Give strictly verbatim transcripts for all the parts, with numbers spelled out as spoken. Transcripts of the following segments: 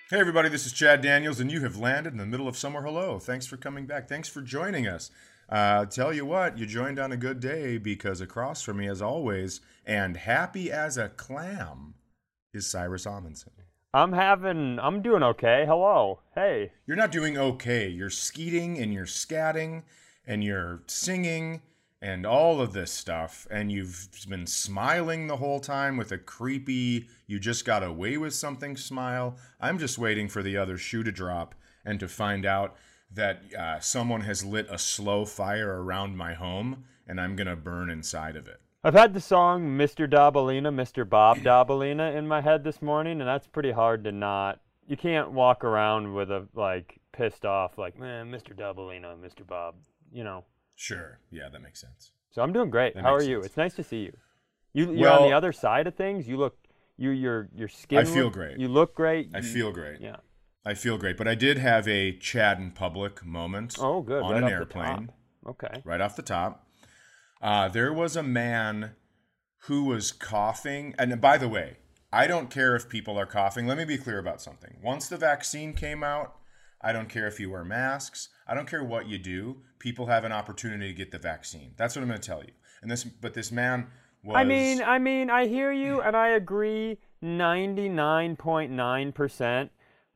Hey everybody, this is Chad Daniels, and you have landed in the middle of Somewhere Hello. Thanks for coming back. Thanks for joining us. Uh, tell you what, you joined on a good day because across from me, as always, and happy as a clam, is Cyrus Amundsen. I'm having, I'm doing okay. Hello. Hey. You're not doing okay. You're skeeting and you're scatting and you're singing and all of this stuff, and you've been smiling the whole time with a creepy, you just got away with something smile. I'm just waiting for the other shoe to drop and to find out that uh, someone has lit a slow fire around my home, and I'm going to burn inside of it. I've had the song Mister Dabalina, Mister Bob Dabalina in my head this morning, and that's pretty hard to not. You can't walk around with a, like, pissed off, like, man, Mister Dabalina, Mister Bob, you know. Sure. Yeah, that makes sense. So I'm doing great. That How are makes you? sense. It's nice to see you. You you're Well, on the other side of things. You look, you your your skin. I feel look- great. You look great. I You- feel great. Yeah. I feel great. But I did have a Chad in public moment Oh, good. on right an off airplane. The top. Okay. Right off the top. Uh, there was a man who was coughing. And by the way, I don't care if people are coughing. Let me be clear about something. Once the vaccine came out, I don't care if you wear masks. I don't care what you do. People have an opportunity to get the vaccine. That's what I'm going to tell you. And this, but this man was. I mean, I mean, I hear you, and I agree ninety-nine point nine percent.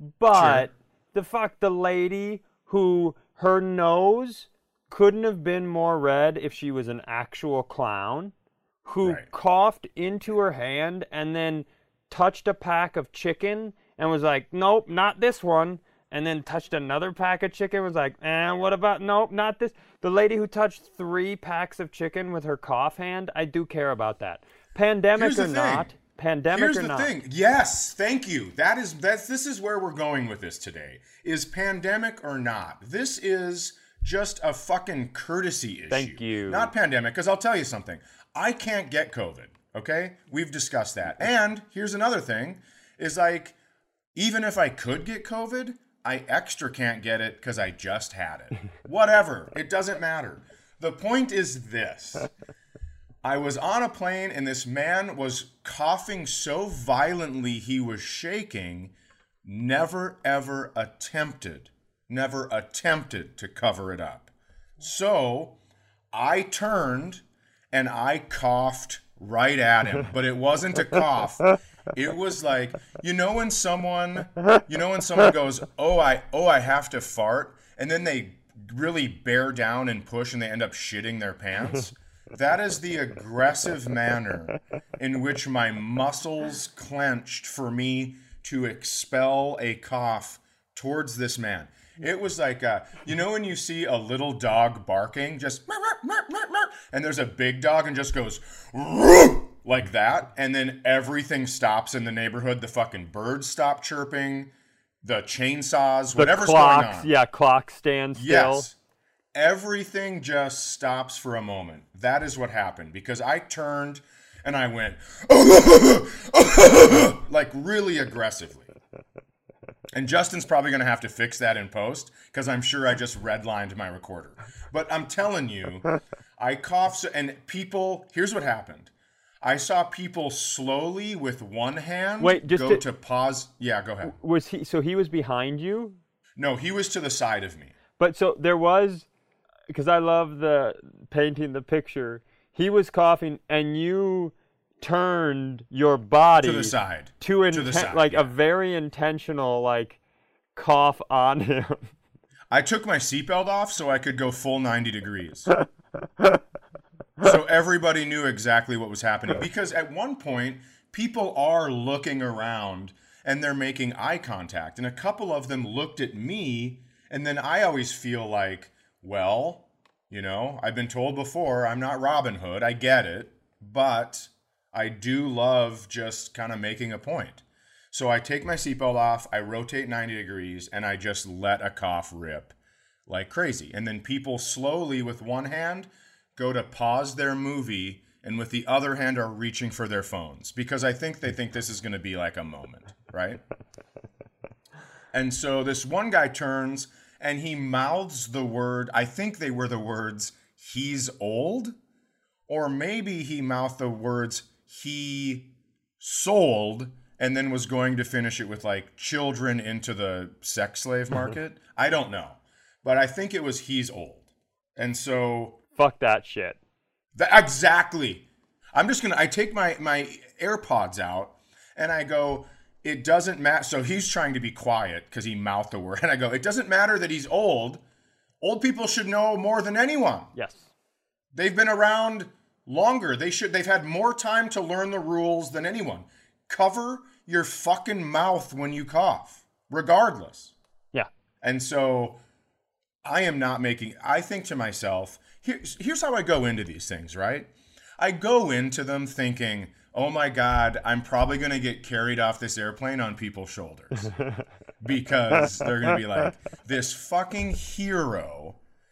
But Sure. the fuck, the lady who her nose couldn't have been more red if she was an actual clown, who Right. coughed into her hand and then touched a pack of chicken and was like, nope, not this one. And then touched another pack of chicken, was like, eh, what about, nope, not this. The lady who touched three packs of chicken with her cough hand, I do care about that. Pandemic Here's the or thing. not, pandemic Here's or the not. thing. Yes, thank you. That is that's this is where we're going with this today. Is pandemic or not? This is just a fucking courtesy issue. Thank you. Not pandemic, because I'll tell you something. I can't get COVID. Okay, we've discussed that. And here's another thing: is like, even if I could get COVID, I extra can't get it because I just had it. Whatever. It doesn't matter. The point is this. I was on a plane and this man was coughing so violently he was shaking, never ever attempted, never attempted to cover it up. So I turned and I coughed right at him, but it wasn't a cough. It was like, you know when someone, you know when someone goes, "Oh, I oh, I have to fart," and then they really bear down and push and they end up shitting their pants? That is the aggressive manner in which my muscles clenched for me to expel a cough towards this man. It was like, uh, you know when you see a little dog barking, just, "Meow, meow, meow, meow," and there's a big dog and just goes, "Roo!" like that, and then everything stops in the neighborhood. The fucking birds stop chirping, the chainsaws, The whatever's clocks, going on. yeah, clock stands still. Yes. Everything just stops for a moment. That is what happened, because I turned and I went like really aggressively. And Justin's probably going to have to fix that in post because I'm sure I just redlined my recorder. But I'm telling you, I coughed, so, and people, here's what happened. I saw people slowly with one hand Wait, just go to- to pause. Yeah, go ahead. Was he, so he was behind you? No, he was to the side of me. But so there was, because I love the painting the picture, he was coughing and you turned your body To the side. to, To the inten- side, like yeah. a very intentional like cough on him. I took my seatbelt off so I could go full ninety degrees. So everybody knew exactly what was happening. Because at one point, people are looking around and they're making eye contact. And a couple of them looked at me. And then I always feel like, well, you know, I've been told before, I'm not Robin Hood. I get it. But I do love just kind of making a point. So I take my seatbelt off, I rotate ninety degrees, and I just let a cough rip like crazy. And then people slowly, with one hand, go to pause their movie, and with the other hand are reaching for their phones. Because I think they think this is going to be like a moment, right? And so this one guy turns, and he mouths the word, I think they were the words, "he's old." Or maybe he mouthed the words, "he sold," and then was going to finish it with like children into the sex slave market. I don't know. But I think it was he's old. And so Fuck that shit. That, exactly. I'm just going to I take my my AirPods out and I go, it doesn't matter. So he's trying to be quiet because he mouthed a word. And I go, it doesn't matter that he's old. Old people should know more than anyone. Yes. They've been around longer. They should they've had more time to learn the rules than anyone. Cover your fucking mouth when you cough, regardless. Yeah. And so I am not making I think to myself, here's here's how I go into these things, right? I go into them thinking, oh my God, I'm probably going to get carried off this airplane on people's shoulders. Because they're going to be like, this fucking hero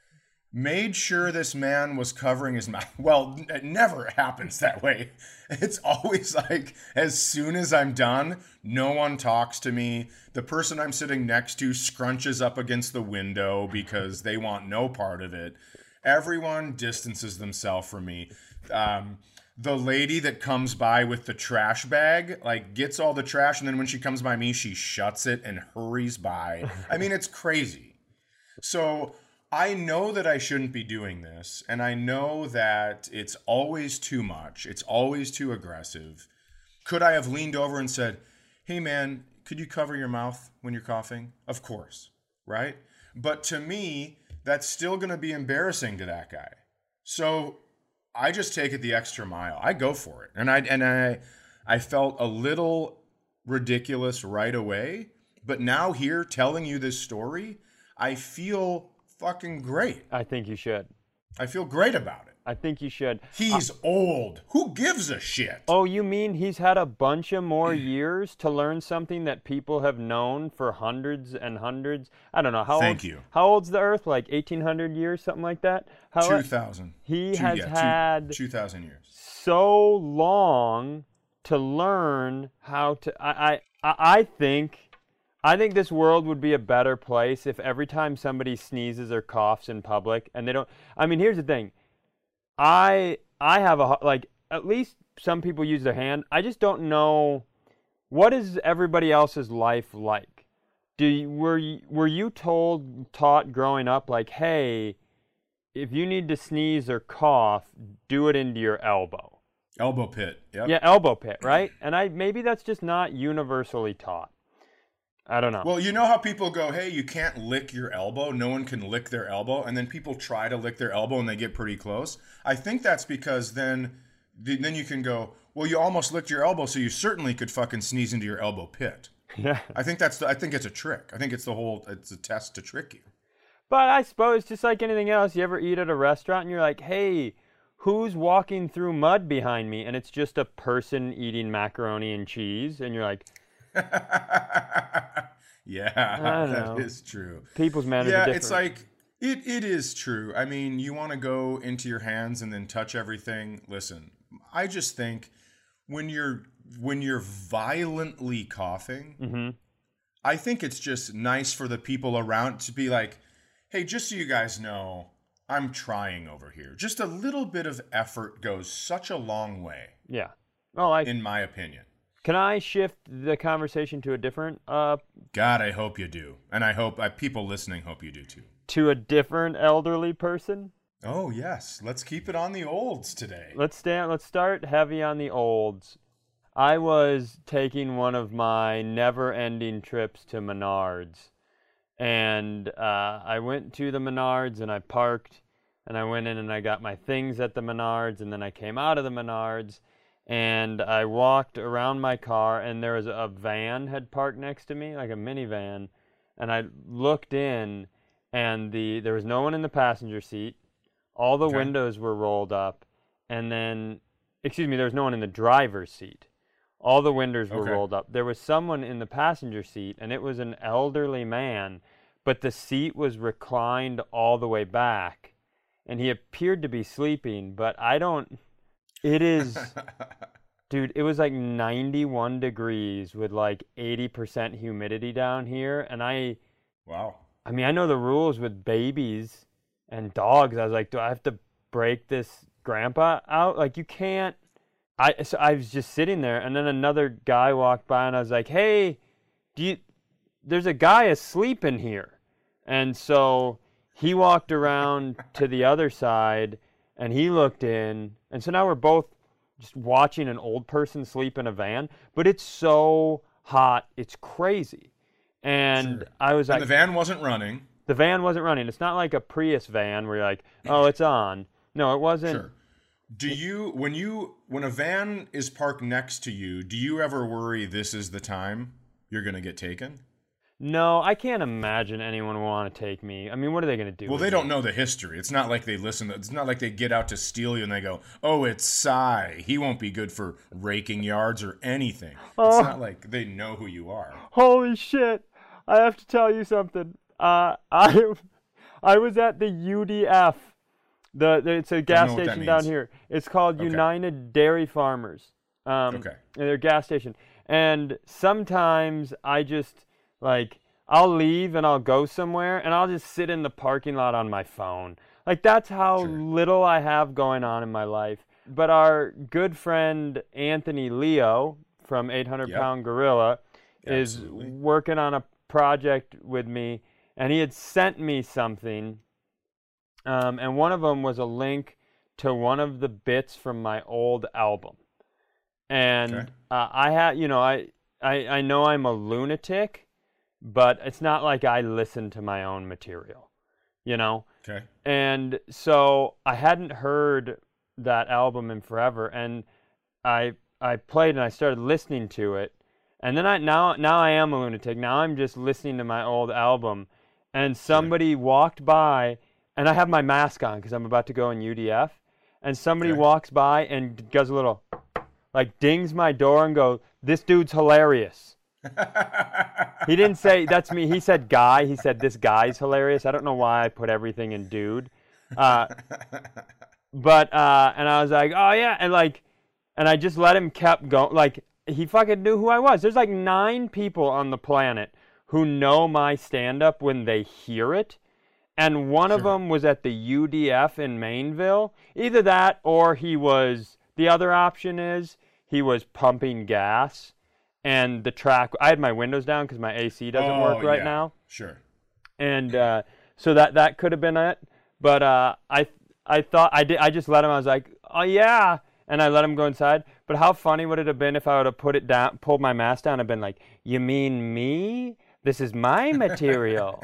made sure this man was covering his mouth. Well, it never happens that way. It's always like, as soon as I'm done, no one talks to me. The person I'm sitting next to scrunches up against the window because they want no part of it. Everyone distances themselves from me. Um, the lady that comes by with the trash bag, like, gets all the trash, and then when she comes by me, she shuts it and hurries by. I mean, it's crazy. So I know that I shouldn't be doing this, and I know that it's always too much. It's always too aggressive. Could I have leaned over and said, hey, man, could you cover your mouth when you're coughing? Of course, right? But to me, that's still going to be embarrassing to that guy. So I just take it the extra mile. I go for it. And I and I I felt a little ridiculous right away, but now here telling you this story, I feel fucking great. I think you should. I feel great about it. I think you should. He's uh, old. Who gives a shit? Oh, you mean he's had a bunch of more years to learn something that people have known for hundreds and hundreds? I don't know. How Thank old, you. How old's the Earth? Like eighteen hundred years, something like that? How, two thousand. He two, has yeah, had two thousand years. So long to learn how to... I, I, I think... I think this world would be a better place if every time somebody sneezes or coughs in public, and they don't... I mean, here's the thing. I I have a... Like, at least some people use their hand. I just don't know... What is everybody else's life like? Do you, were, you, were you told, taught growing up, like, hey, if you need to sneeze or cough, do it into your elbow? Elbow pit, yep. Yeah, elbow pit, right? And I maybe that's just not universally taught. I don't know. Well, you know how people go, hey, you can't lick your elbow. No one can lick their elbow. And then people try to lick their elbow and they get pretty close. I think that's because then then you can go, well, you almost licked your elbow, so you certainly could fucking sneeze into your elbow pit. Yeah. I think that's the, I think it's a trick. I think it's the whole, it's a test to trick you. But I suppose just like anything else, you ever eat at a restaurant and you're like, hey, who's walking through mud behind me? And it's just a person eating macaroni and cheese. And you're like... Yeah, that know. is true. People's manners yeah, are different. it's like, it, it is true. I mean, you want to go into your hands and then touch everything. Listen, I just think when you're when you're violently coughing, mm-hmm. I think it's just nice for the people around to be like, hey, just so you guys know, I'm trying over here. Just a little bit of effort goes such a long way. Yeah. Well, I, in my opinion. Can I shift the conversation to a different... Uh, God, I hope you do. And I hope uh, people listening hope you do too. To a different elderly person? Oh, yes. Let's keep it on the olds today. Let's stand, let's start heavy on the olds. I was taking one of my never-ending trips to Menards. And uh, I went to the Menards and I parked. And I went in and I got my things at the Menards. And then I came out of the Menards. And I walked around my car, and there was a van had parked next to me, like a minivan. And I looked in, and the there was no one in the passenger seat. All the okay. windows were rolled up. And then, excuse me, there was no one in the driver's seat. All the windows were okay. rolled up. There was someone in the passenger seat, and it was an elderly man, but the seat was reclined all the way back. And he appeared to be sleeping, but I don't... It is, dude, it was like ninety-one degrees with like eighty percent humidity down here. And I, wow. I mean, I know the rules with babies and dogs. I was like, do I have to break this grandpa out? Like, you can't, I so I was just sitting there, and then another guy walked by, and I was like, "Hey, do you? There's a guy asleep in here." And so he walked around to the other side, and he looked in, and so now we're both just watching an old person sleep in a van. But it's so hot, it's crazy. And Sure. I was And like, the van wasn't running. the van wasn't running. It's not like a Prius van where you're like, oh, it's on. No, it wasn't. Sure. Do you when you when a van is parked next to you, do you ever worry this is the time you're going to get taken? No, I can't imagine anyone would want to take me. I mean, what are they going to do? Well, with they me? don't know the history. It's not like they listen. It's not like they get out to steal you and they go, "Oh, it's Cy. He won't be good for raking yards or anything." Oh. It's not like they know who you are. Holy shit! I have to tell you something. Uh, I I was at the U D F. The, the it's a gas know what that station down means. here. It's called Okay. United Dairy Farmers. Um, Okay. and they're a gas station. And sometimes I just like I'll leave and I'll go somewhere and I'll just sit in the parking lot on my phone. Like that's how Sure. little I have going on in my life. But our good friend Anthony Leo from eight hundred Yep. Pound Gorilla is Absolutely. working on a project with me, and he had sent me something. Um, and one of them was a link to one of the bits from my old album. And Okay. uh, I had, you know, I, I I know I'm a lunatic, but it's not like I listen to my own material, you know? Okay. And so I hadn't heard that album in forever, and I I played and I started listening to it, and then I now now I am a lunatic. Now I'm just listening to my old album, and somebody walked by, and I have my mask on because I'm about to go in U D F, and somebody Okay. walks by and does a little, like dings my door and go, "This dude's hilarious." He didn't say that's me. He said guy. He said this guy's hilarious. I don't know why I put everything in dude. Uh, but uh, and I was like, oh yeah, and like, and I just let him kept going. Like he fucking knew who I was. There's like nine people on the planet who know my stand-up when they hear it, and one of Sure. them was at the U D F in Mainville. Either that, or he was. The other option is he was pumping gas. And the track, I had my windows down because my A C doesn't Oh, work right yeah. now, Sure. and uh, so that that could have been it. But uh, I I thought I did. I just let him. I was like, oh yeah, and I let him go inside. But how funny would it have been if I would have put it down, pulled my mask down, and been like, you mean me? This is my material.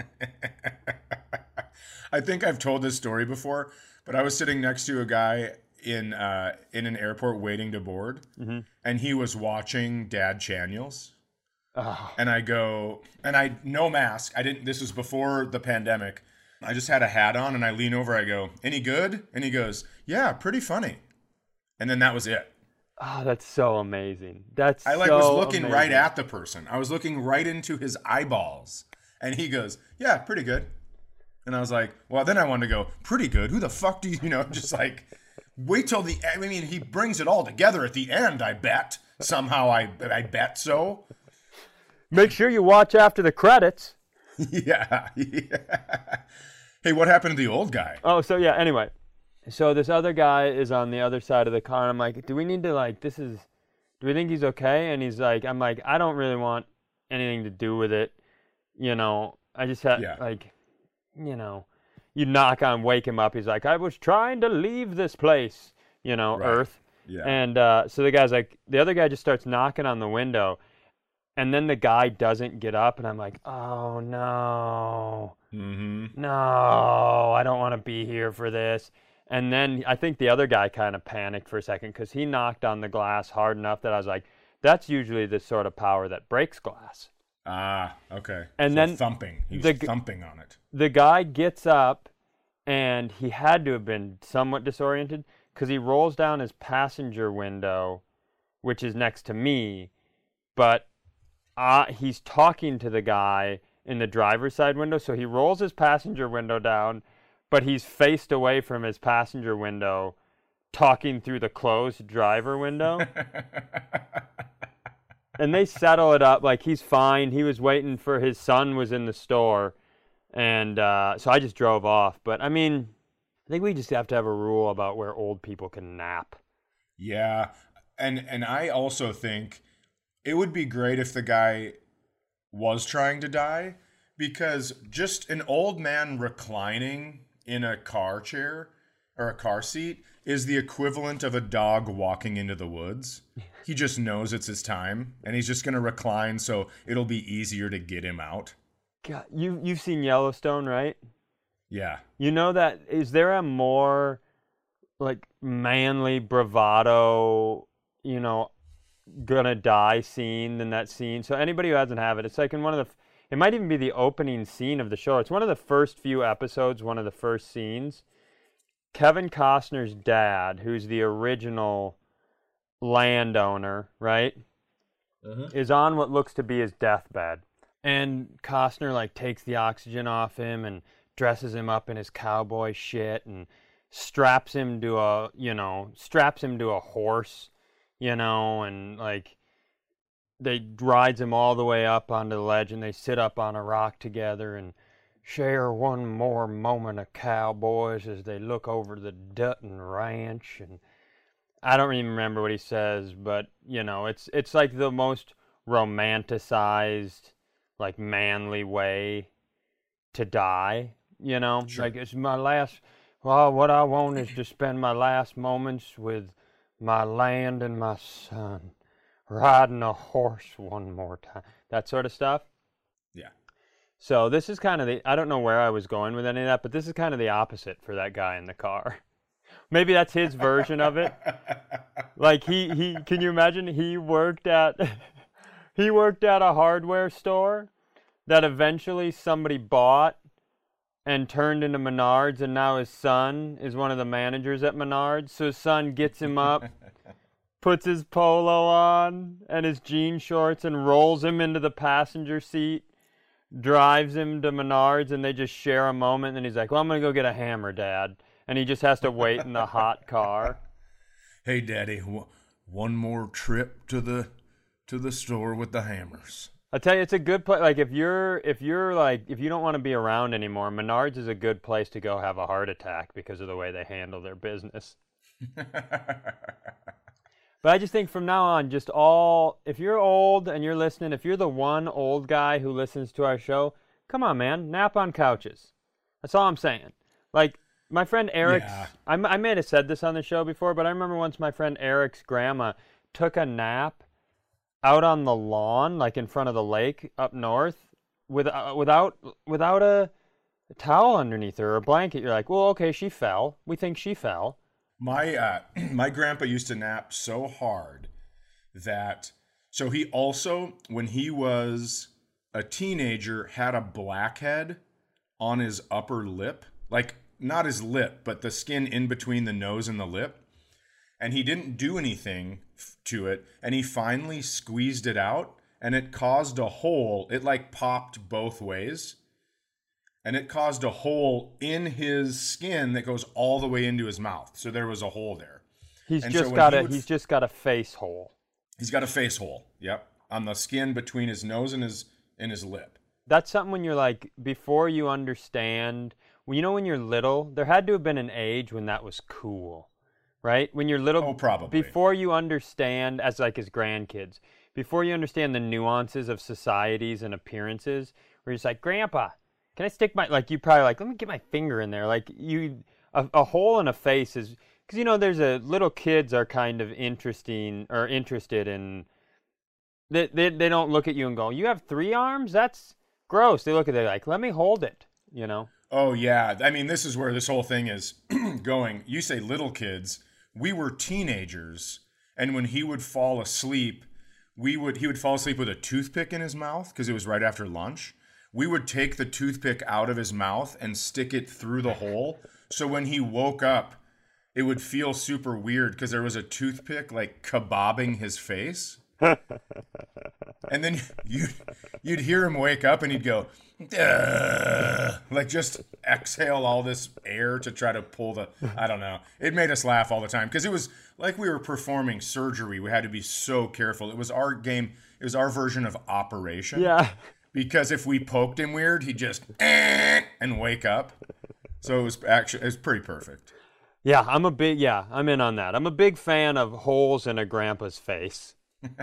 I think I've told this story before, but I was sitting next to a guy in uh, in an airport waiting to board, Mm-hmm. and he was watching Dad Chaniels. Oh, And I go, and I no mask. I didn't. This was before the pandemic. I just had a hat on, and I lean over. I go, "Any good?" And he goes, "Yeah, pretty funny." And then that was it. oh, that's so amazing. That's I like so was looking amazing. right at the person. I was looking right into his eyeballs, and he goes, "Yeah, pretty good." And I was like, "Well, then I wanted to go, pretty good. Who the fuck do you, you know?" Just like, wait till the. I mean, he brings it all together at the end. I bet somehow. I I bet so. Make sure you watch after the credits. yeah, yeah. Hey, what happened to the old guy? Oh, so yeah, anyway. So this other guy is on the other side of the car, and I'm like, do we need to, like, this is, do we think he's okay? And he's like, I'm like, I don't really want anything to do with it. You know, I just had, Yeah. like, you know, you knock on, wake him up. He's like, I was trying to leave this place, you know, Right. Earth. Yeah. And uh, so the guy's like, the other guy just starts knocking on the window, and then the guy doesn't get up, and I'm like, oh no. Mm-hmm. No, I don't want to be here for this. And then I think the other guy kind of panicked for a second because he knocked on the glass hard enough that I was like, that's usually the sort of power that breaks glass. Ah, okay. And So then thumping. He was the g- thumping on it. The guy gets up, and he had to have been somewhat disoriented because he rolls down his passenger window, which is next to me, but uh, he's talking to the guy in the driver's side window, so he rolls his passenger window down, but he's faced away from his passenger window, talking through the closed driver window. And they settle it up, like he's fine. He was waiting for his son was in the store, and uh, so I just drove off. But I mean, I think we just have to have a rule about where old people can nap. Yeah. And and I also think it would be great if the guy was trying to die, because just an old man reclining in a car chair or a car seat is the equivalent of a dog walking into the woods. He just knows it's his time, and he's just going to recline so it'll be easier to get him out. God, you you've seen Yellowstone, right? Yeah. You know that, is there a more like manly bravado, you know, gonna die scene than that scene? So anybody who hasn't have it, it's like in one of the, it might even be the opening scene of the show. It's one of the first few episodes, one of the first scenes. Kevin Costner's dad, who's the original landowner, right, Uh-huh. is on what looks to be his deathbed. And Costner, like, takes the oxygen off him and dresses him up in his cowboy shit and straps him to a, you know, straps him to a horse, you know, and, like, they rides him all the way up onto the ledge, and they sit up on a rock together and share one more moment of cowboys as they look over the Dutton Ranch. And I don't even remember what he says, but, you know, it's it's like the most romanticized, like, manly way to die, you know? Sure. Like, it's my last, well, what I want is to spend my last moments with my land and my son, riding a horse one more time, that sort of stuff. Yeah. So this is kind of the, I don't know where I was going with any of that, but this is kind of the opposite for that guy in the car. Maybe that's his version of it. Like, he, he can you imagine he worked at he worked at a hardware store that eventually somebody bought and turned into Menards, and now his son is one of the managers at Menards. So his son gets him up, puts his polo on and his jean shorts and rolls him into the passenger seat, drives him to Menards, and they just share a moment. And he's like, well, I'm going to go get a hammer, Dad. And he just has to wait in the hot car. Hey, Daddy, w- one more trip to the to the store with the hammers. I tell you, it's a good place. Like, if you're, if you're like, if you don't want to be around anymore, Menards is a good place to go have a heart attack because of the way they handle their business. But I just think from now on, just all, if you're old and you're listening, if you're the one old guy who listens to our show, come on, man, nap on couches. That's all I'm saying. Like, my friend Eric's, Yeah. I, I may have said this on the show before, but I remember once my friend Eric's grandma took a nap out on the lawn, like in front of the lake up north, with, uh, without without a, a towel underneath her or a blanket. You're like, well, okay, she fell. We think she fell. My uh, my grandpa used to nap so hard that, so he also, when he was a teenager, had a blackhead on his upper lip, like not his lip, but the skin in between the nose and the lip. And he didn't do anything f- to it. And he finally squeezed it out, and it caused a hole. It like popped both ways. And it caused a hole in his skin that goes all the way into his mouth. So there was a hole there. He's And just so when got he a would- he's just got a face hole. He's got a face hole. Yep. On the skin between his nose and his and his lip. That's something when you're like, before you understand, well, you know, when you're little, there had to have been an age when that was cool, right? When you're little, Oh, probably. before you understand, as like as grandkids, before you understand the nuances of societies and appearances, where you're just like, Grandpa, can I stick my, like, you probably like, let me get my finger in there. Like, you, a, a hole in a face is, because, you know, there's a, little kids are kind of interesting, or interested in, they, they, they don't look at you and go, you have three arms? That's gross. They look at it like, let me hold it, you know? Oh, yeah. I mean, this is where this whole thing is going. You say little kids. We were teenagers, and when he would fall asleep, we would he would fall asleep with a toothpick in his mouth because it was right after lunch. We would take the toothpick out of his mouth and stick it through the hole. So when he woke up, it would feel super weird because there was a toothpick like kebabbing his face. And then you'd, you'd hear him wake up and he'd go, "Ugh," like just exhale all this air to try to pull the, I don't know. It made us laugh all the time because it was like we were performing surgery. We had to be so careful. It was our game. It was our version of Operation. Yeah. Because if we poked him weird, he'd just "Eh," and wake up. So it was actually, it was pretty perfect. Yeah, I'm a big yeah, I'm in on that. I'm a big fan of holes in a grandpa's face.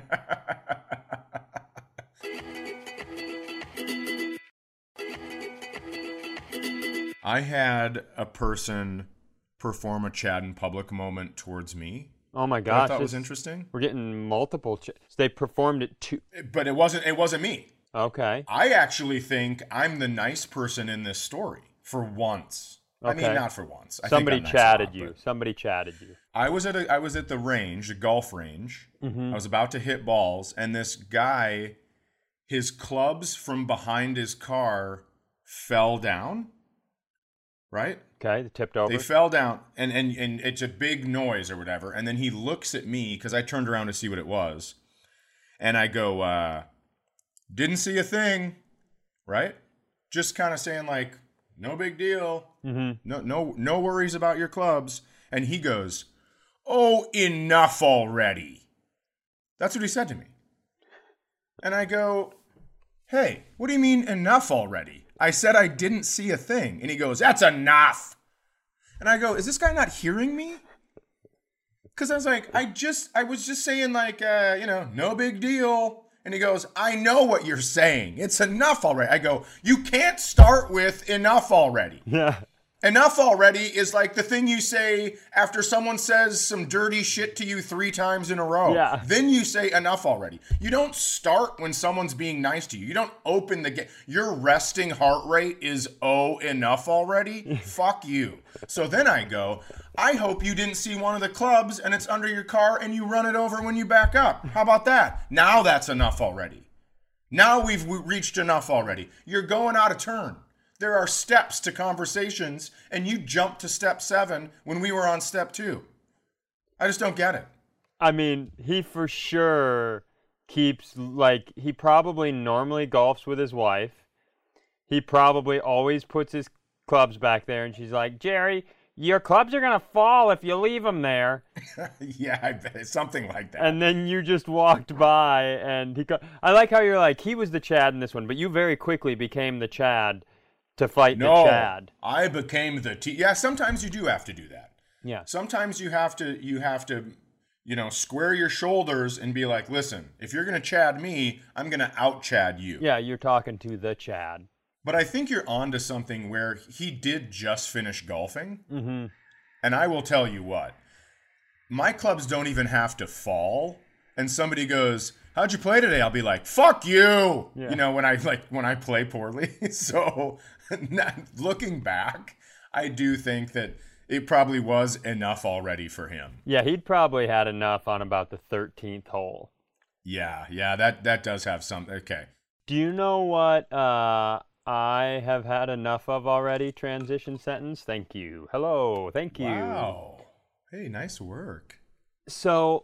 I had a person perform a Chad in public moment towards me. Oh my That I gosh, thought was this- interesting. we're getting multiple. Ch- so they performed it too. But it wasn't it wasn't me. Okay. I actually think I'm the nice person in this story for once. I mean, Okay. not for once. I think Somebody I'm nice a chatted lot, you. but- Somebody chatted you. I was at a, I was at the range, the golf range. Mm-hmm. I was about to hit balls, and this guy, his clubs from behind his car fell down. Right? Okay, they tipped over. They fell down, and, and, and it's a big noise or whatever. And then he looks at me because I turned around to see what it was. And I go, uh, didn't see a thing, right? Just kind of saying like, no big deal. Mm-hmm. No, no, no worries about your clubs. And he goes, oh, enough already. That's what he said to me. And I go, hey, what do you mean enough already? I said I didn't see a thing. And he goes, that's enough. And I go, is this guy not hearing me? Because I was like, I just, I was just saying like, uh, you know, no big deal. And he goes, I know what you're saying. It's enough already. I go, you can't start with enough already. Yeah. Enough already is like the thing you say after someone says some dirty shit to you three times in a row. Yeah. Then you say enough already. You don't start when someone's being nice to you. You don't open the gate. Your resting heart rate is, oh, enough already? Fuck you. So then I go, I hope you didn't see one of the clubs and it's under your car and you run it over when you back up. How about that? Now that's enough already. Now we've we reached enough already. You're going out of turn. There are steps to conversations, and you jumped to step seven when we were on step two. I just don't get it. I mean, he for sure keeps, like, he probably normally golfs with his wife. He probably always puts his clubs back there, and she's like, Jerry, your clubs are going to fall if you leave them there. Yeah, I bet it's something like that. And then you just walked by, and he. Co- I like how you're like, he was the Chad in this one, but you very quickly became the Chad to fight no, the Chad. I became the T. Yeah, sometimes you do have to do that. Yeah. Sometimes you have to, you have to, you know, square your shoulders and be like, listen, if you're going to Chad me, I'm going to out Chad you. Yeah, you're talking to the Chad. But I think you're onto something where he did just finish golfing. Mm-hmm. And I will tell you what, my clubs don't even have to fall. And somebody goes, how'd you play today? I'll be like, fuck you. Yeah. You know, when I like, when I play poorly. So not, looking back, I do think that it probably was enough already for him. Yeah, he'd probably had enough on about the thirteenth hole. Yeah. Yeah. That, that does have some. Okay. Do you know what uh, I have had enough of already? Transition sentence. Thank you. Hello. Thank you. Wow. Hey, nice work. So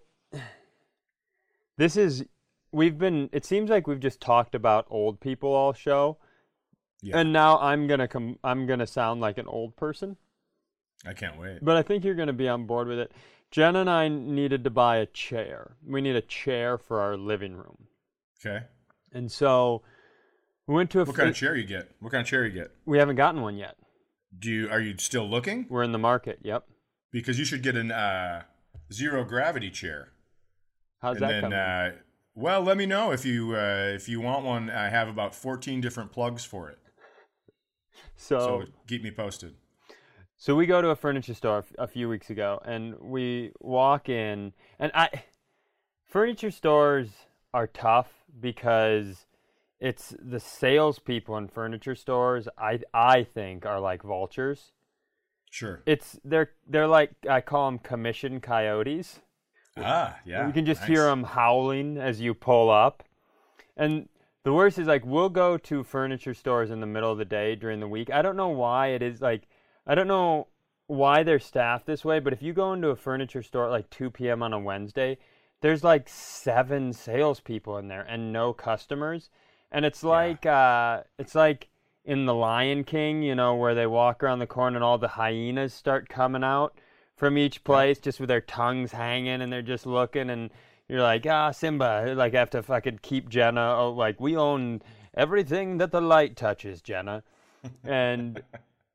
this is, we've been, it seems like we've just talked about old people all show. Yeah. And now I'm going to come, I'm going to sound like an old person. I can't wait. But I think you're going to be on board with it. Jen and I needed to buy a chair. We need a chair for our living room. Okay. And so we went to a... What kind of chair you get? What kind of chair you get? We haven't gotten one yet. Do you, are you still looking? We're in the market, yep. Because you should get an uh, zero gravity chair. How's and that then, coming? uh, well, let me know if you uh, if you want one. I have about fourteen different plugs for it. so, So keep me posted. so we go to a furniture store a f- a few weeks ago, and we walk in, and I... Furniture stores are tough because it's the salespeople in furniture stores, I I think, are like vultures. Sure. It's they're they're like, I call them commission coyotes. Ah, yeah. You can just nice. hear them howling as you pull up. And the worst is, like, we'll go to furniture stores in the middle of the day during the week. I don't know why it is, like, I don't know why they're staffed this way, but if you go into a furniture store at like two p.m. on a Wednesday, there's like seven salespeople in there and no customers. And it's like, uh, it's like in The Lion King, you know, where they walk around the corner and all the hyenas start coming out from each place, just with their tongues hanging, and they're just looking, and you're like, ah, Simba, like, I have to fucking keep Jenna, oh, like, we own everything that the light touches, Jenna. And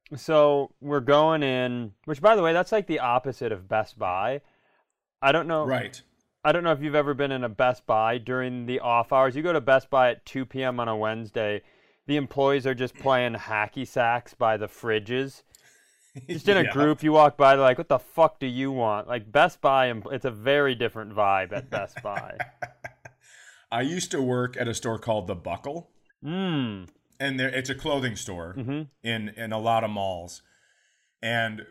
So we're going in, which by the way, that's like the opposite of Best Buy. I don't know. Right. I don't know if you've ever been in a Best Buy during the off hours. You go to Best Buy at two p.m. on a Wednesday, the employees are just playing hacky sacks by the fridges. Just in a Yeah. group, you walk by, they're like, what the fuck do you want? Like Best Buy, it's a very different vibe at Best Buy. I used to work at a store called The Buckle. Mmm. And there, it's a clothing store Mm-hmm. in, in a lot of malls. And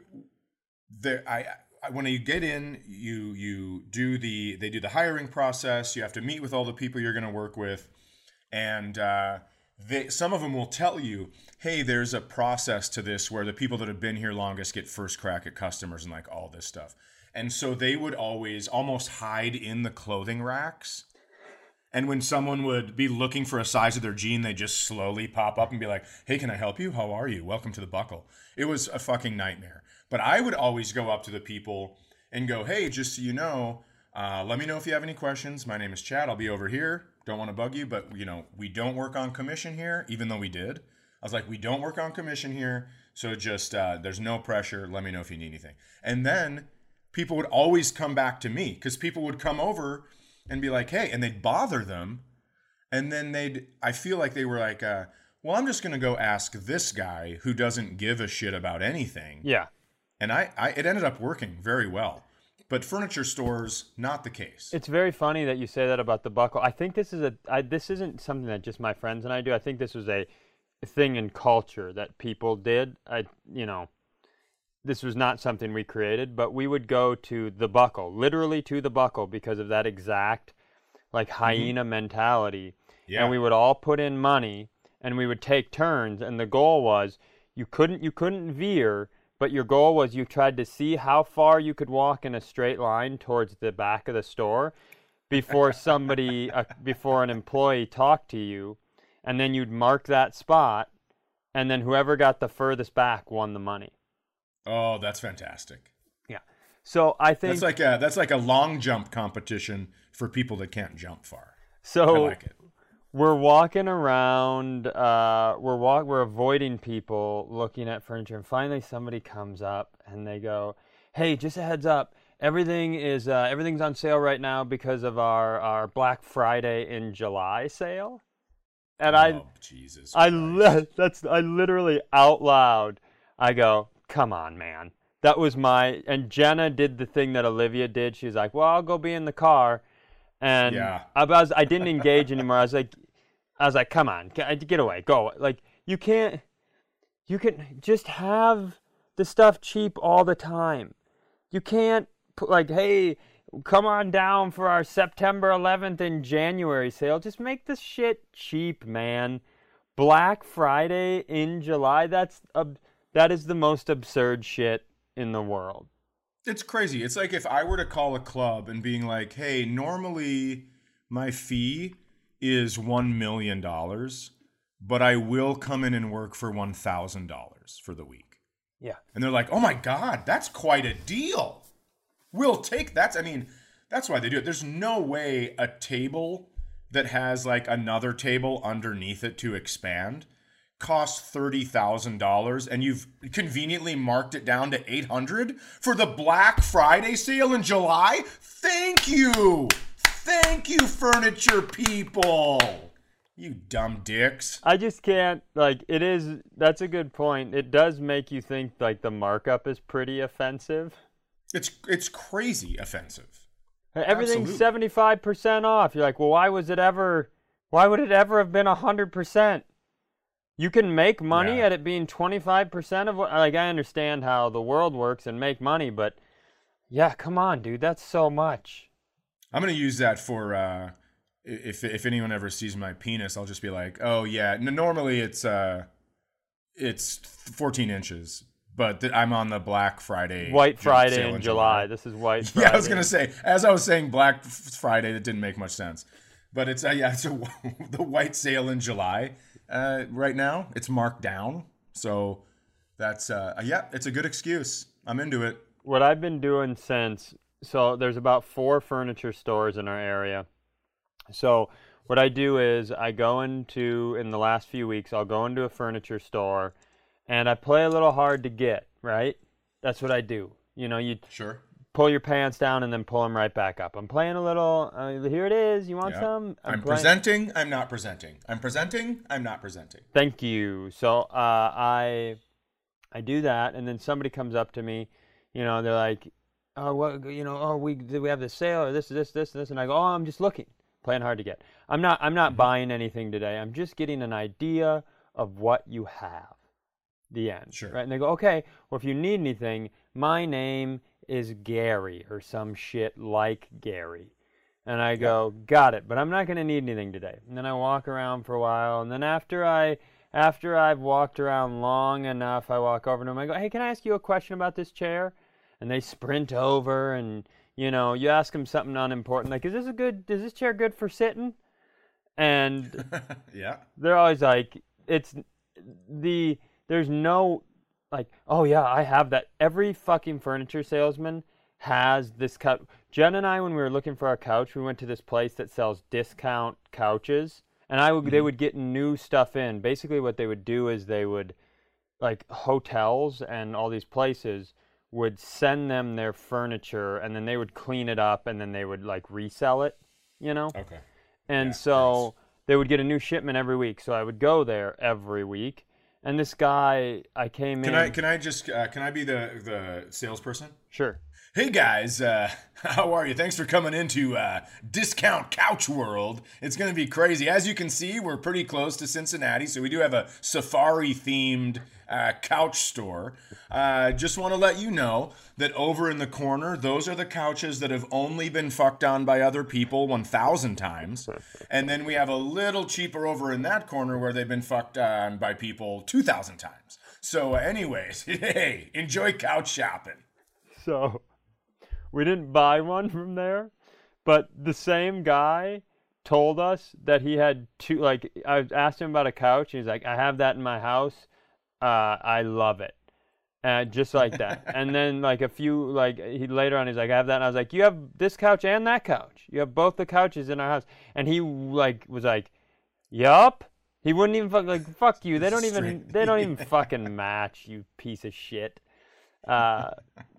there, I, I, when you get in, you you do the they do the hiring process. You have to meet with all the people you're going to work with, and uh, they some of them will tell you, hey, there's a process to this where the people that have been here longest get first crack at customers and like all this stuff. And so they would always almost hide in the clothing racks. And when someone would be looking for a size of their jean, they just slowly pop up and be like, hey, can I help you? How are you? Welcome to The Buckle. It was a fucking nightmare. But I would always go up to the people and go, hey, just so you know, uh, let me know if you have any questions. My name is Chad. I'll be over here. Don't want to bug you, but, you know, we don't work on commission here, even though we did. I was like, we don't work on commission here, so just uh, there's no pressure. Let me know if you need anything. And then people would always come back to me because people would come over and be like, hey, and they'd bother them. And then they'd, I feel like they were like, uh, well, I'm just going to go ask this guy who doesn't give a shit about anything. Yeah. And I, I, it ended up working very well. But furniture stores, not the case. It's very funny that you say that about the Buckle. I think this is a, I, this isn't something that just my friends and I do. I think this was a thing in culture that people did. I, you know, this was not something we created, but we would go to the Buckle, literally to the Buckle, because of that exact like hyena mm-hmm. mentality. Yeah. And we would all put in money and we would take turns. And the goal was you couldn't, you couldn't veer, but your goal was you tried to see how far you could walk in a straight line towards the back of the store before somebody, uh, before an employee talked to you. And then you'd mark that spot. And then whoever got the furthest back won the money. Oh, that's fantastic. Yeah. So I think that's like a that's like a long jump competition for people that can't jump far. So I like it. We're walking around, uh, we're walk we're avoiding people looking at furniture, and finally somebody comes up and they go, "Hey, just a heads up, everything is uh, everything's on sale right now because of our, our Black Friday in July sale." And oh, I Jesus I li- that's I literally out loud I go, come on, man. That was my, and Jenna did the thing that Olivia did. She's like, well, I'll go be in the car. And yeah. I was, I didn't engage anymore. I was like, I was like, come on, get away, go. Like, you can't, you can just have the stuff cheap all the time. You can't put like, hey, come on down for our September eleventh and January sale. Just make this shit cheap, man. Black Friday in July, that's a, that is the most absurd shit in the world. It's crazy. It's like if I were to call a club and being like, hey, normally my fee is one million dollars, but I will come in and work for one thousand dollars for the week. Yeah. And they're like, oh my God, that's quite a deal. We'll take that. I mean, that's why they do it. There's no way a table that has like another table underneath it to expand costs thirty thousand dollars and you've conveniently marked it down to eight hundred dollars for the Black Friday sale in July? Thank you. Thank you, furniture people. You dumb dicks. I just can't, like, it is, that's a good point. It does make you think, like, the markup is pretty offensive. It's it's crazy offensive. Everything's Absolutely. seventy-five percent off. You're like, well, why was it ever, why would it ever have been one hundred percent? You can make money Yeah. at it being twenty-five percent of what, like, I understand how the world works and make money, but yeah, come on, dude, that's so much. I'm going to use that for, uh, if if anyone ever sees my penis, I'll just be like, oh yeah, n- normally it's, uh, it's fourteen inches, but th- I'm on the Black Friday. White Ju- Friday sale in July. This is White Friday. Yeah, I was going to say, as I was saying Black F- Friday, that didn't make much sense. But it's, uh, yeah, it's a, the white sale in July. Uh, right now, it's marked down. So that's, uh, yeah, it's a good excuse. I'm into it. What I've been doing since, so there's about four furniture stores in our area. So what I do is I go into, in the last few weeks, I'll go into a furniture store and I play a little hard to get, right? That's what I do. You know, you Sure. pull your pants down and then pull them right back up. I'm playing a little, uh, here it is, you want Yeah. some? I'm, I'm playing- presenting, I'm not presenting. I'm presenting, I'm not presenting. Thank you. So uh, I I do that, and then somebody comes up to me, you know, they're like, oh, what, you know, oh, we do we have this sale or this, this, this, this, and I go, oh, I'm just looking, playing hard to get. I'm not, I'm not mm-hmm. buying anything today. I'm just getting an idea of what you have. The end. Sure. Right? And they go, okay, well, if you need anything, my name is Gary or some shit like Gary. And I go, yep. Got it, but I'm not going to need anything today. And then I walk around for a while, and then after I, after I've walked around long enough, I walk over to them. I go, hey, can I ask you a question about this chair? And they sprint over, and you know, you ask them something unimportant, like, is this a good? Is this chair good for sitting? And yeah, they're always like, it's the there's no like, oh yeah, I have that. Every fucking furniture salesman has this couch. Jen and I, when we were looking for our couch, we went to this place that sells discount couches, and I would, mm-hmm. they would get new stuff in. Basically, what they would do is they would, like hotels and all these places would send them their furniture, and then they would clean it up, and then they would like resell it, you know? Okay. And yeah, so nice. They would get a new shipment every week. So I would go there every week. And this guy, I came can in. I can I just uh, can I be the the salesperson? Sure. Hey guys, uh, how are you? Thanks for coming into uh, Discount Couch World. It's going to be crazy. As you can see, we're pretty close to Cincinnati, so we do have a safari-themed uh, couch store. Uh, just want to let you know that over in the corner, those are the couches that have only been fucked on by other people one thousand times. And then we have a little cheaper over in that corner where they've been fucked on by people two thousand times. So uh, anyways, hey, enjoy couch shopping. So... we didn't buy one from there, but the same guy told us that he had two, like, I asked him about a couch, and he's like, I have that in my house. Uh, I love it. Uh, just like that. And then, like, a few, like, he later on, he's like, I have that. And I was like, you have this couch and that couch. You have both the couches in our house. And he, like, was like, yup. He wouldn't even, fuck, like, fuck you. They don't even, they don't even fucking match, you piece of shit. Uh...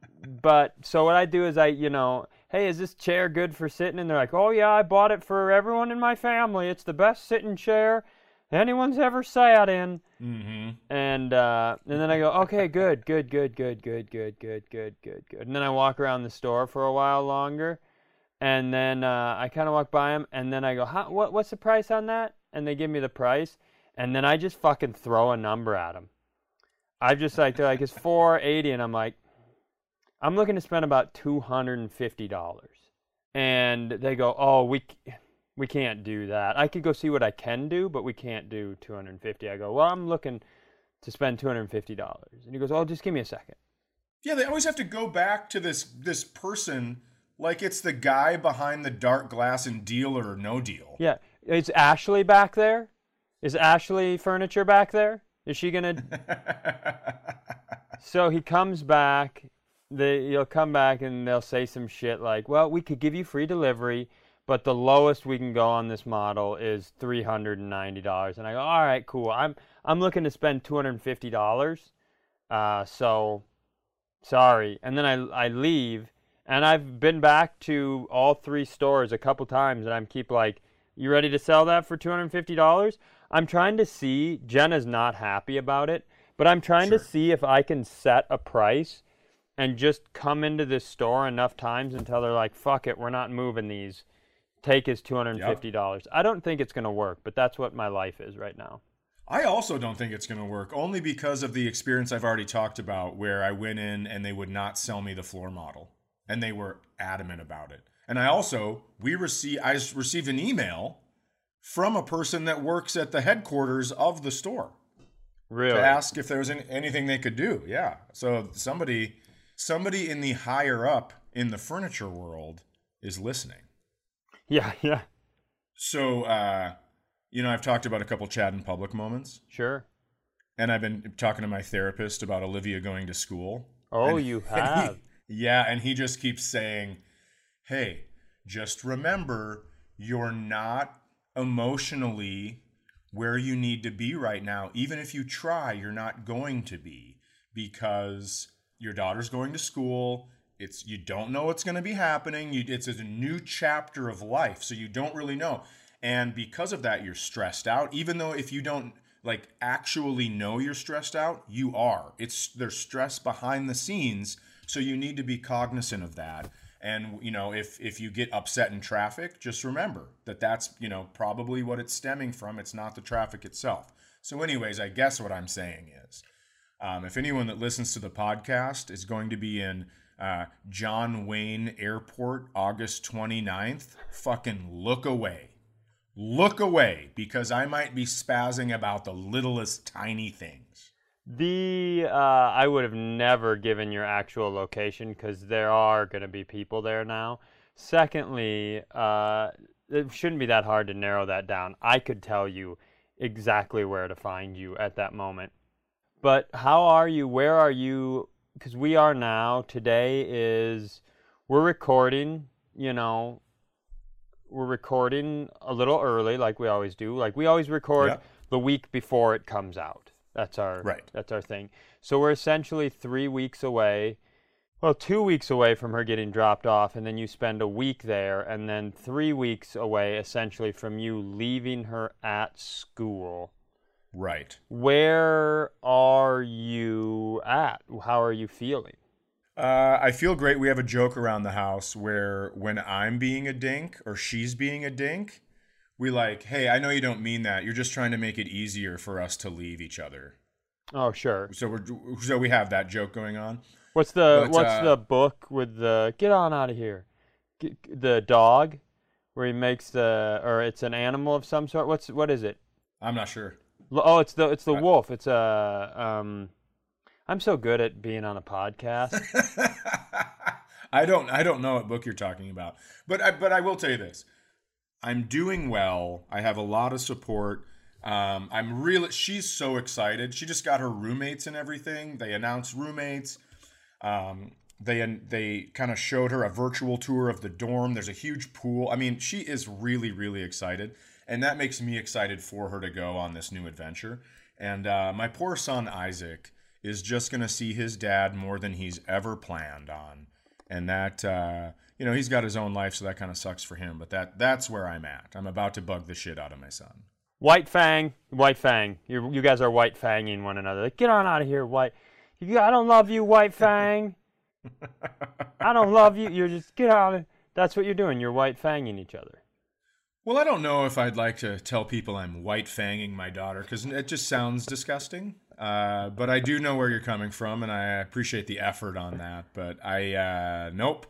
But so what I do is I, you know, hey, is this chair good for sitting? And they're like, oh, yeah, I bought it for everyone in my family. It's the best sitting chair anyone's ever sat in. Mm-hmm. And uh, and then I go, okay, good, good, good, good, good, good, good, good, good, good. And then I walk around the store for a while longer. And then uh, I kind of walk by them. And then I go, How, what, what's the price on that? And they give me the price. And then I just fucking throw a number at them. I just like, they're like, it's four eighty. And I'm like, I'm looking to spend about two hundred fifty dollars. And they go, oh, we we can't do that. I could go see what I can do, but we can't do two hundred fifty dollars. I go, well, I'm looking to spend two hundred fifty dollars. And he goes, oh, just give me a second. Yeah, they always have to go back to this this person like it's the guy behind the dark glass in Deal or No Deal. Yeah. Is Ashley back there? Is Ashley Furniture back there? Is she going to... So he comes back... They, you'll come back and they'll say some shit like, well, we could give you free delivery, but the lowest we can go on this model is three hundred ninety dollars. And I go, all right, cool. I'm I'm looking to spend two hundred fifty dollars. Uh, so, sorry. And then I, I leave, and I've been back to all three stores a couple times, and I'm keep like, you ready to sell that for two hundred fifty dollars? I'm trying to see, Jenna's not happy about it, but I'm trying Sure. to see if I can set a price and just come into this store enough times until they're like, fuck it, we're not moving these. Take his two hundred fifty dollars. Yep. I don't think it's going to work, but that's what my life is right now. I also don't think it's going to work, only because of the experience I've already talked about where I went in and they would not sell me the floor model. And they were adamant about it. And I also, we received, I received an email from a person that works at the headquarters of the store. Really? To ask if there was any, anything they could do. Yeah. So somebody... Somebody in the higher up in the furniture world is listening. Yeah, yeah. So, uh, you know, I've talked about a couple Chad in public moments. Sure. And I've been talking to my therapist about Olivia going to school. Oh, and, you have? He, yeah, and he just keeps saying, hey, just remember, you're not emotionally where you need to be right now. Even if you try, you're not going to be, because your daughter's going to school. It's you don't know what's going to be happening. You, it's a new chapter of life, so you don't really know. And because of that, you're stressed out. Even though if you don't like actually know you're stressed out, you are. It's there's stress behind the scenes, so you need to be cognizant of that. And, you know, if, if you get upset in traffic, just remember that that's, you know, probably what it's stemming from. It's not the traffic itself. So anyways, I guess what I'm saying is, um, if anyone that listens to the podcast is going to be in uh, John Wayne Airport August twenty-ninth, fucking look away. Look away, because I might be spazzing about the littlest tiny things. The uh, I would have never given your actual location because there are going to be people there now. Secondly, uh, it shouldn't be that hard to narrow that down. I could tell you exactly where to find you at that moment. But how are you? Where are you? Because we are now. Today is, we're recording, you know, we're recording a little early like we always do. Like we always record Yep. the week before it comes out. That's our Right. That's our thing. So we're essentially three weeks away, well, two weeks away from her getting dropped off, and then you spend a week there, and then three weeks away essentially from you leaving her at school. Right. Where are you at? How are you feeling? Uh, I feel great. We have a joke around the house where when I'm being a dink or she's being a dink, we like, hey, I know you don't mean that. You're just trying to make it easier for us to leave each other. Oh, sure. So we're so we have that joke going on. What's the But, What's uh, the book with the get on out of here? Get, the dog, where he makes the or it's an animal of some sort. What's what is it? I'm not sure. L- Oh, it's the it's the Uh, wolf. It's a um. I'm so good at being on a podcast. I don't I don't know what book you're talking about. But I, but I will tell you this. I'm doing well. I have a lot of support. Um, I'm really, she's so excited. She just got her roommates and everything. They announced roommates. Um, they they kind of showed her a virtual tour of the dorm. There's a huge pool. I mean, she is really, really excited. And that makes me excited for her to go on this new adventure. And uh, my poor son, Isaac, is just going to see his dad more than he's ever planned on. And that, uh, you know, he's got his own life, so that kind of sucks for him. But that that's where I'm at. I'm about to bug the shit out of my son. White Fang, White Fang. You you guys are White Fanging one another. Like, get on out of here, White. You, I don't love you, White Fang. I don't love you. You're just get out. That's what you're doing. You're White Fanging each other. Well, I don't know if I'd like to tell people I'm white fanging my daughter, because it just sounds disgusting. Uh, but I do know where you're coming from, and I appreciate the effort on that. But I, uh, nope.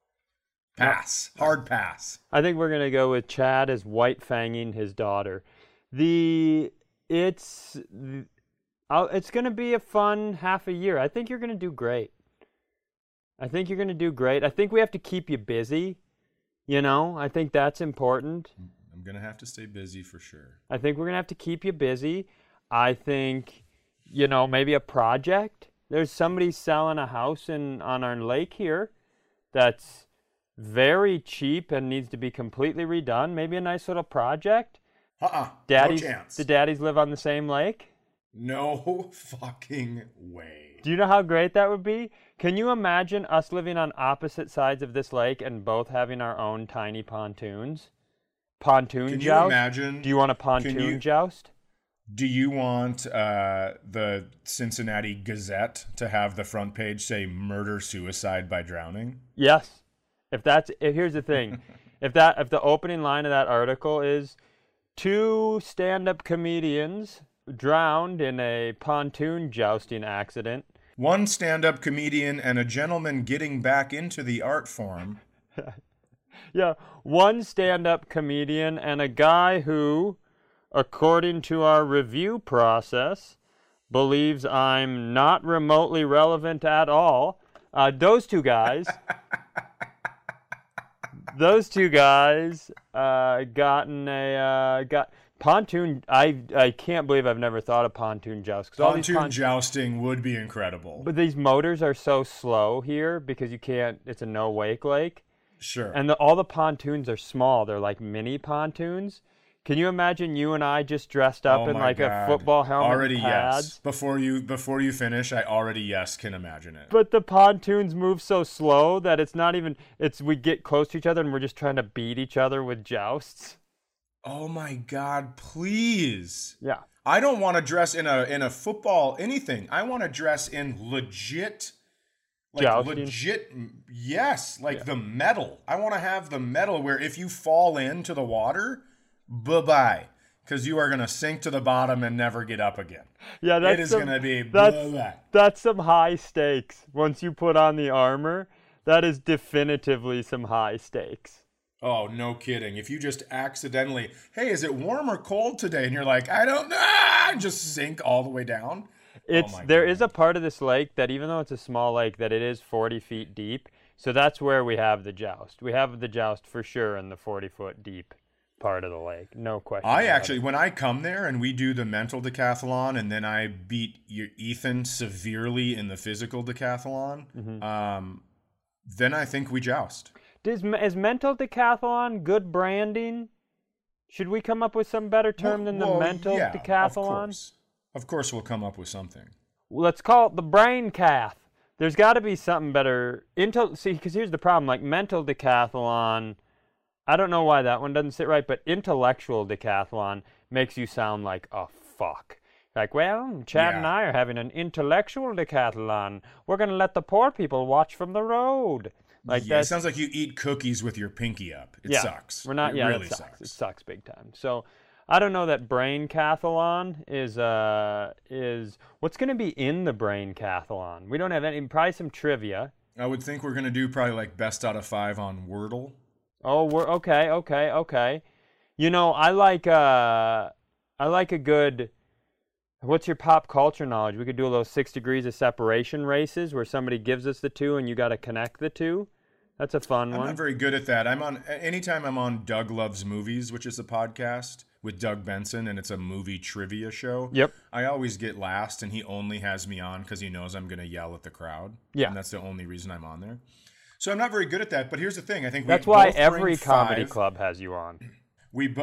Pass. Hard pass. I think we're gonna go with Chad as White Fanging his daughter. The it's I'll, it's gonna be a fun half a year. I think you're gonna do great. I think you're gonna do great. I think we have to keep you busy. You know, I think that's important. I'm going to have to stay busy for sure. I think we're gonna have to keep you busy. I think, you know, maybe a project. There's somebody selling a house in on our lake here that's very cheap and needs to be completely redone. Maybe a nice little project. Uh-uh. Daddies, no chance. do daddies live on the same lake? No fucking way. Do you know how great that would be? Can you imagine us living on opposite sides of this lake and both having our own tiny pontoons? Pontoon Can you joust? imagine? Do you want a pontoon you- joust? Do you want uh, the Cincinnati Gazette to have the front page say "Murder Suicide by Drowning"? Yes. If that's if here's the thing, if that if the opening line of that article is two stand-up comedians drowned in a pontoon jousting accident. One stand-up comedian and a gentleman getting back into the art form. Yeah, one stand-up comedian and a guy who, according to our review process, believes I'm not remotely relevant at all. Uh, those two guys, those two guys, uh, gotten a uh, got pontoon. I I can't believe I've never thought of pontoon joust. 'Cause all these Pontoon pon- jousting would be incredible. But these motors are so slow here because you can't. It's a no wake lake. Sure. And the, all the pontoons are small. They're like mini pontoons. Can you imagine you and I just dressed up Oh in my like God. a football helmet Already and pads? yes. Before you before you finish, I already yes can imagine it. But the pontoons move so slow that it's not even, it's we get close to each other and we're just trying to beat each other with jousts. Oh my God, please. Yeah. I don't want to dress in a in a football anything. I want to dress in legit like Jousting. legit yes, like Yeah. the metal. I want to have the metal where if you fall into the water, bye-bye, cuz you are going to sink to the bottom and never get up again. Yeah, that's it is some- going to be that's, blah-blah. that's some high stakes. Once you put on the armor, that is definitively some high stakes. Oh, no kidding. If you just accidentally, hey, is it warm or cold today? And you're like, I don't know, and just sink all the way down. It's Oh my there God. is a part of this lake that even though it's a small lake, that it is forty feet deep. So that's where we have the joust. We have the joust for sure in the forty foot deep part of the lake. No question. I about actually, it. when I come there and we do the mental decathlon, and then I beat your Ethan severely in the physical decathlon, Mm-hmm. um, then I think we joust. Does, is mental decathlon good branding? Should we come up with some better term than the Well, mental yeah, decathlon? Of course. Of course, we'll come up with something. Let's call it the brain cath. There's got to be something better. Intel, see, because here's the problem. Like mental decathlon, I don't know why that one doesn't sit right, but intellectual decathlon makes you sound like a fuck. Like, well, Chad Yeah. and I are having an intellectual decathlon. We're going to let the poor people watch from the road. Like Yeah, it that's, sounds like you eat cookies with your pinky up. It yeah, sucks. We're not. It yeah, really it sucks. sucks. It sucks big time. So, I don't know that brain cathalon is uh is what's going to be in the brain cathalon. We don't have any. Probably some trivia. I would think we're gonna do probably like best out of five on Wordle. Oh, we're okay, okay, okay. You know, I like uh, I like a good. What's your pop culture knowledge? We could do those six degrees of separation races where somebody gives us the two and you got to connect the two. That's a fun I'm one. not very good at that. I'm on anytime I'm on Doug Loves Movies, which is a podcast with Doug Benson, and it's a movie trivia show. Yep. I always get last, and he only has me on because he knows I'm going to yell at the crowd. Yeah. And that's the only reason I'm on there. So I'm not very good at that. But here's the thing: I think we That's why both every bring comedy five- club has you on. We bo-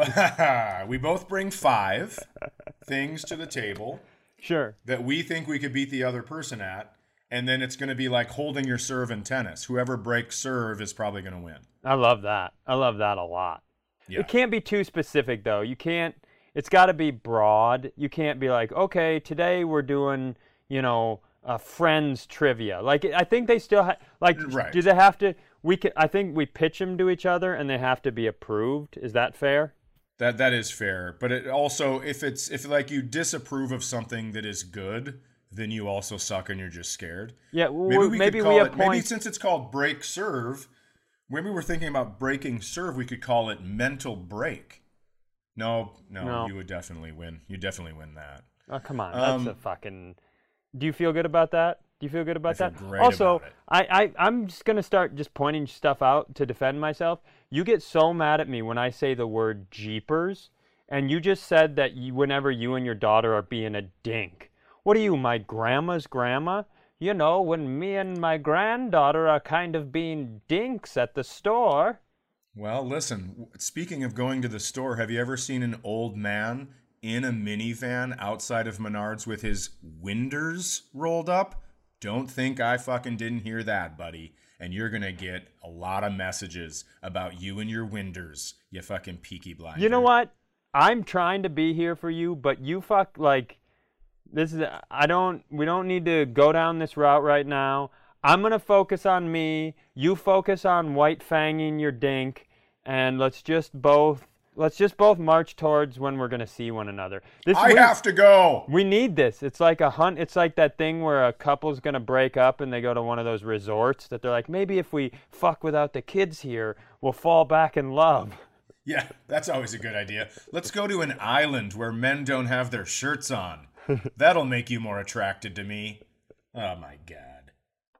we both bring five things to the table Sure. that we think we could beat the other person at. And then it's going to be like holding your serve in tennis. Whoever breaks serve is probably going to win. I love that. I love that a lot. Yeah. It can't be too specific though. You can't. It's got to be broad. You can't be like, okay, today we're doing, you know, uh, Friends trivia. Like I think they still ha- like. Right. Do they have to? We can. I think we pitch them to each other, and they have to be approved. Is that fair? That that is fair, but it also if it's if like you disapprove of something that is good, then you also suck and you're just scared. Yeah. w- Maybe we maybe could we call it. appoint. Maybe since it's called break serve, maybe we're thinking about breaking serve. We could call it mental break. No, no, No. you would definitely win. You definitely win that. Oh, come on. Um, That's a fucking. Do you feel good about that? Do you feel good about I feel that? great also, about it. I, I, I'm just going to start just pointing stuff out to defend myself. You get so mad at me when I say the word Jeepers, and you just said that you, whenever you and your daughter are being a dink. What are you, my grandma's grandma? You know, when me and my granddaughter are kind of being dinks at the store. Well, listen, w- speaking of going to the store, have you ever seen an old man in a minivan outside of Menards with his winders rolled up? Don't think I fucking didn't hear that, buddy. And you're going to get a lot of messages about you and your winders, you fucking peaky blinder. You know what? I'm trying to be here for you, but you fuck, like, this is, I don't, we don't need to go down this route right now. I'm going to focus on me. You focus on white fanging your dink, and let's just both, let's just both march towards when we're going to see one another. This I we, have to go. we need this. It's like a hunt. It's like that thing where a couple's going to break up and they go to one of those resorts that they're like, maybe if we fuck without the kids here, we'll fall back in love. Yeah, that's always a good idea. Let's go to an island where men don't have their shirts on. That'll make you more attracted to me. Oh my God.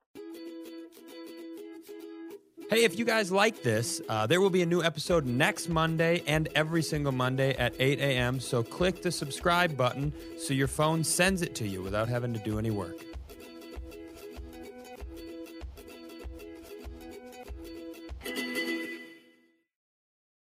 Hey, if you guys like this, uh, there will be a new episode next Monday and every single Monday at eight a.m. So click the subscribe button so your phone sends it to you without having to do any work.